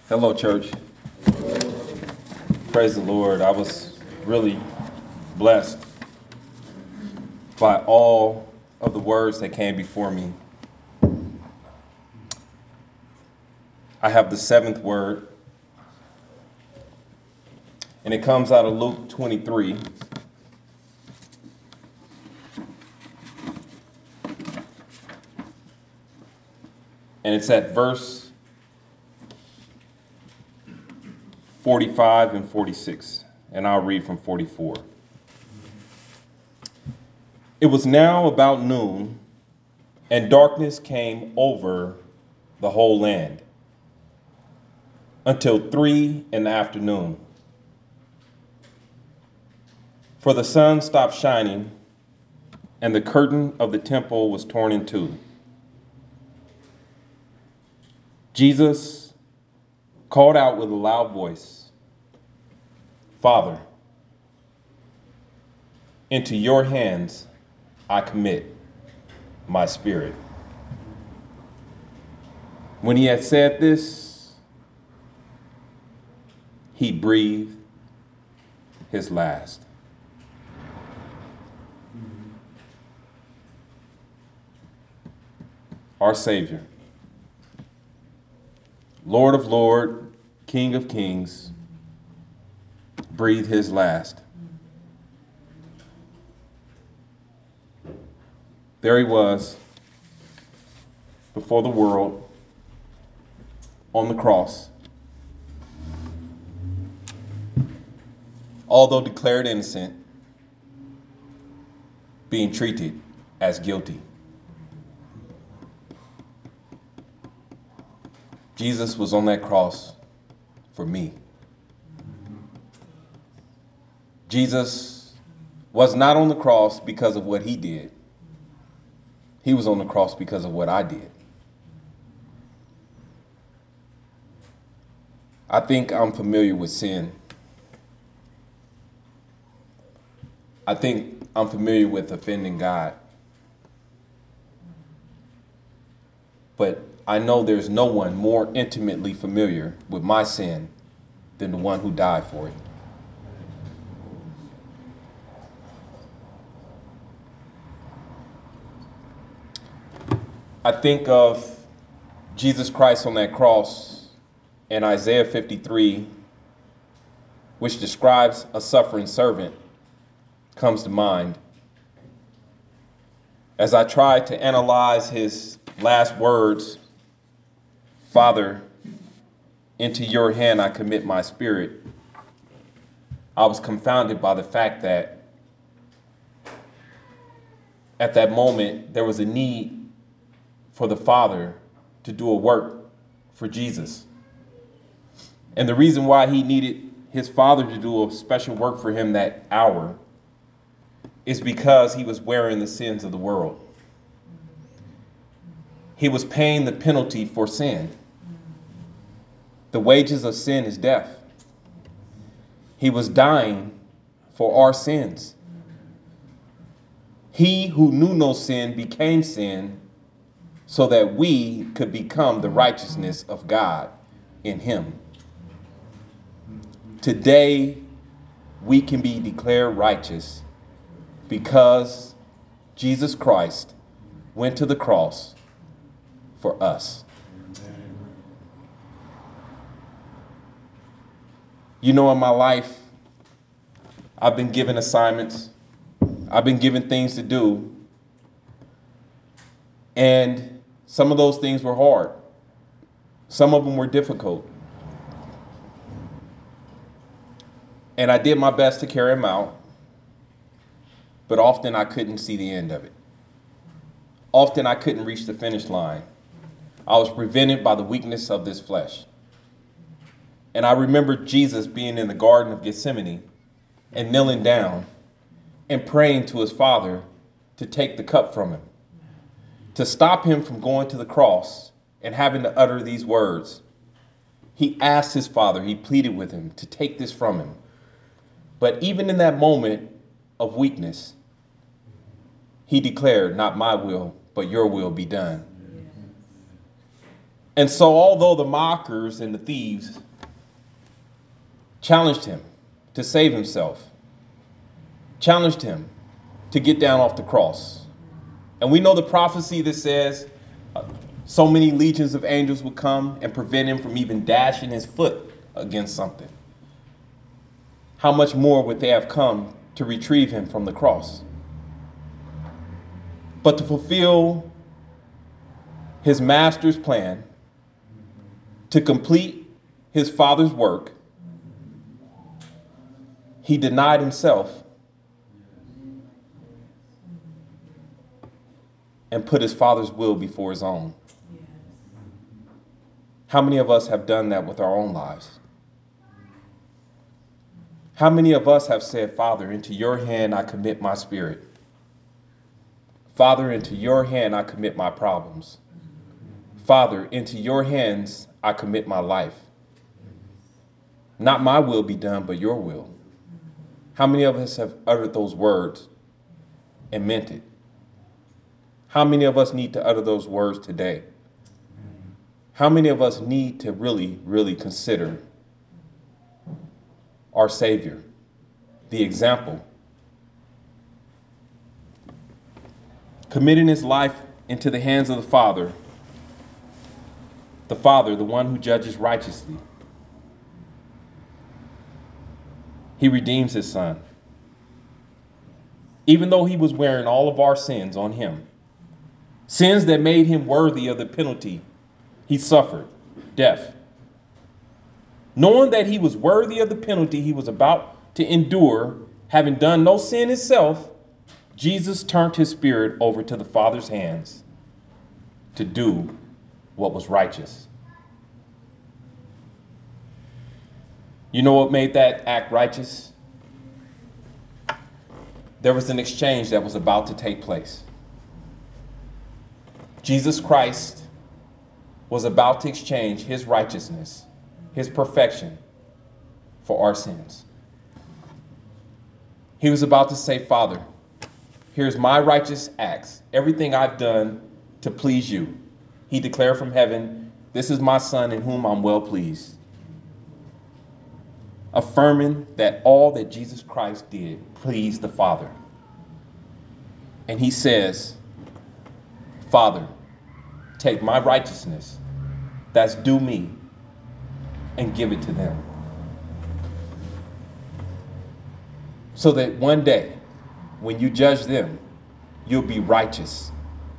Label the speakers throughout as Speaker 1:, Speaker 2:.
Speaker 1: Hello, church. Praise the Lord. I was really blessed by all of the words that came before me. I have the seventh word, and it comes out of Luke 23. And it's at verse 45 and 46, and I'll read from 44. It was now about noon, and darkness came over the whole land until 3 in the afternoon. For the sun stopped shining, and the curtain of the temple was torn in two. Jesus called out with a loud voice, "Father, into your hands I commit my spirit." When he had said this, he breathed his last. Our Savior, Lord of Lords, King of Kings, breathed his last. There he was before the world on the cross. Although declared innocent, being treated as guilty. Jesus was on that cross for me. Jesus was not on the cross because of what he did. He was on the cross because of what I did. I think I'm familiar with sin. I think I'm familiar with offending God. But I know there's no one more intimately familiar with my sin than the one who died for it. I think of Jesus Christ on that cross in Isaiah 53, which describes a suffering servant, comes to mind. As I try to analyze his last words, "Father, into your hand I commit my spirit," I was confounded by the fact that at that moment there was a need for the Father to do a work for Jesus. And the reason why he needed his Father to do a special work for him that hour is because he was wearing the sins of the world. He was paying the penalty for sin. The wages of sin is death. He was dying for our sins. He who knew no sin became sin so that we could become the righteousness of God in him. Today, we can be declared righteous because Jesus Christ went to the cross for us. You know, in my life, I've been given assignments. I've been given things to do. And some of those things were hard. Some of them were difficult. And I did my best to carry them out. But often I couldn't see the end of it. Often I couldn't reach the finish line. I was prevented by the weakness of this flesh. And I remember Jesus being in the Garden of Gethsemane and kneeling down and praying to his Father to take the cup from him, to stop him from going to the cross and having to utter these words. He asked his Father, he pleaded with him to take this from him. But even in that moment of weakness, he declared, "Not my will, but your will be done." And so although the mockers and the thieves challenged him to save himself, challenged him to get down off the cross. And we know the prophecy that says so many legions of angels would come and prevent him from even dashing his foot against something. How much more would they have come to retrieve him from the cross? But to fulfill his master's plan, to complete his Father's work, he denied himself and put his Father's will before his own. How many of us have done that with our own lives? How many of us have said, Father, into your hand I commit my spirit. Father, into your hand I commit my problems. Father, into your hands I commit my life. Not my will be done, but your will. How many of us have uttered those words and meant it? How many of us need to utter those words today? How many of us need to really, really consider our Savior, the example, committing his life into the hands of the Father, the one who judges righteously? He redeems his Son. Even though he was wearing all of our sins on him, sins that made him worthy of the penalty he suffered, death. Knowing that he was worthy of the penalty he was about to endure, having done no sin himself, Jesus turned his spirit over to the Father's hands to do what was righteous. You know what made that act righteous? There was an exchange that was about to take place. Jesus Christ was about to exchange his righteousness, his perfection, for our sins. He was about to say, Father, here's my righteous acts, everything I've done to please you. He declared from heaven, this is my Son in whom I'm well pleased. Affirming that all that Jesus Christ did pleased the Father. And he says, Father, take my righteousness that's due me and give it to them. So that one day, when you judge them, you'll be righteous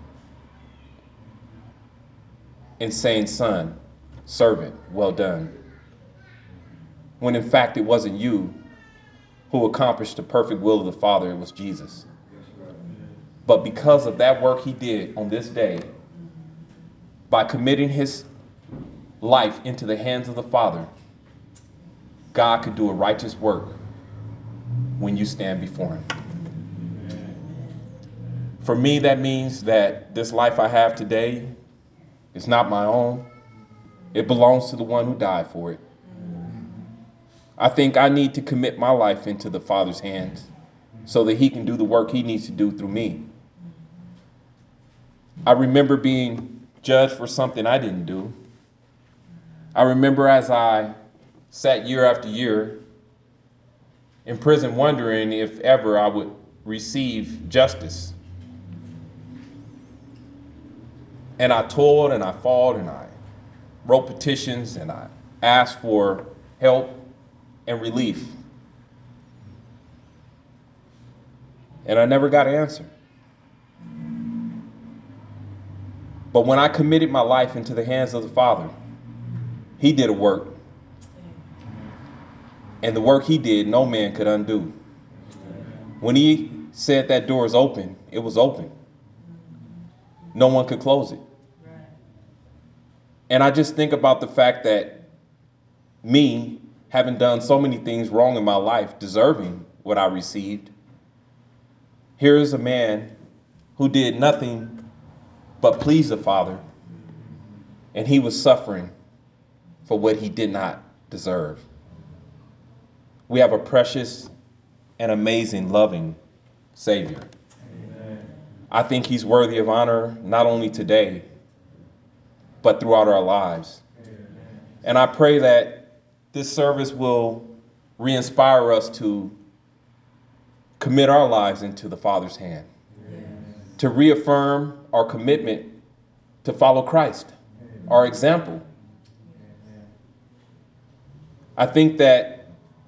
Speaker 1: in saying, Son, servant, well done. When in fact it wasn't you who accomplished the perfect will of the Father, it was Jesus. But because of that work he did on this day, by committing his life into the hands of the Father, God could do a righteous work when you stand before him. For me, that means that this life I have today is not my own. It belongs to the one who died for it. I think I need to commit my life into the Father's hands so that he can do the work he needs to do through me. I remember being judged for something I didn't do. I remember as I sat year after year in prison wondering if ever I would receive justice. And I toiled and I fought and I wrote petitions and I asked for help and relief. And I never got an answer. But when I committed my life into the hands of the Father, he did a work. And the work he did, no man could undo. When he said that door is open, it was open. No one could close it. And I just think about the fact that me, having done so many things wrong in my life, deserving what I received, here is a man who did nothing but please the Father, and he was suffering for what he did not deserve. We have a precious and amazing, loving Savior. Amen. I think he's worthy of honor not only today, but throughout our lives. And I pray that this service will re-inspire us to commit our lives into the Father's hand, to reaffirm our commitment to follow Christ, our example. I think that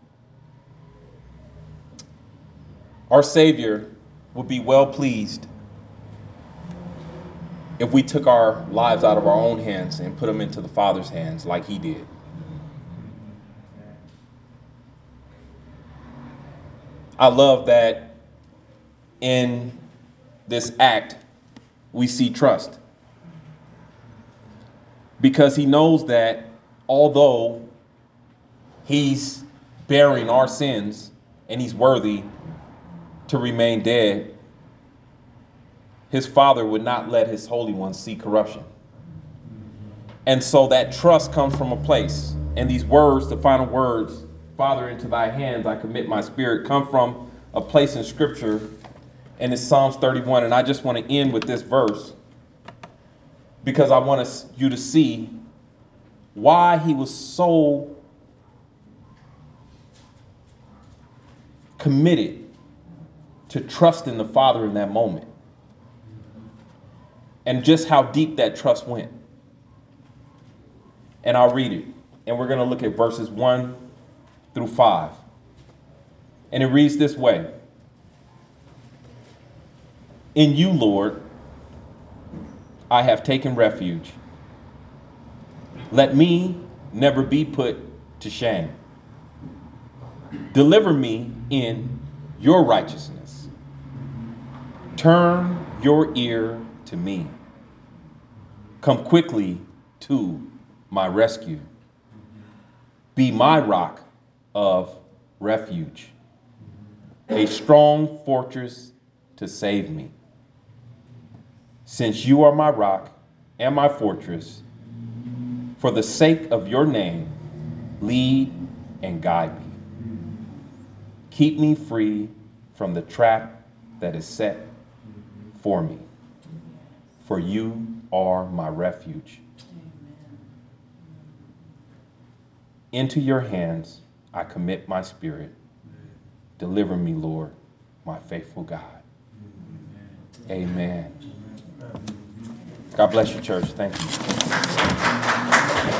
Speaker 1: our Savior would be well pleased if we took our lives out of our own hands and put them into the Father's hands like he did. I love that in this act we see trust, because he knows that although he's bearing our sins and he's worthy to remain dead, his Father would not let his Holy One see corruption. And so that trust comes from a place. And these words, the final words, Father, into thy hands I commit my spirit, come from a place in Scripture, and it's Psalms 31. And I just want to end with this verse because I want you to see why he was so committed to trust in the Father in that moment, and just how deep that trust went. And I'll read it. And we're going to look at verses 1 through 5. And it reads this way. In you, Lord, I have taken refuge. Let me never be put to shame. Deliver me in your righteousness. Turn your ear to me. Come quickly to my rescue. Be my rock of refuge, a strong fortress to save me. Since you are my rock and my fortress, for the sake of your name, lead and guide me. Keep me free from the trap that is set for me, for you are my refuge. Into your hands I commit my spirit. Deliver me, Lord, my faithful God. Amen. God bless you, church. Thank you.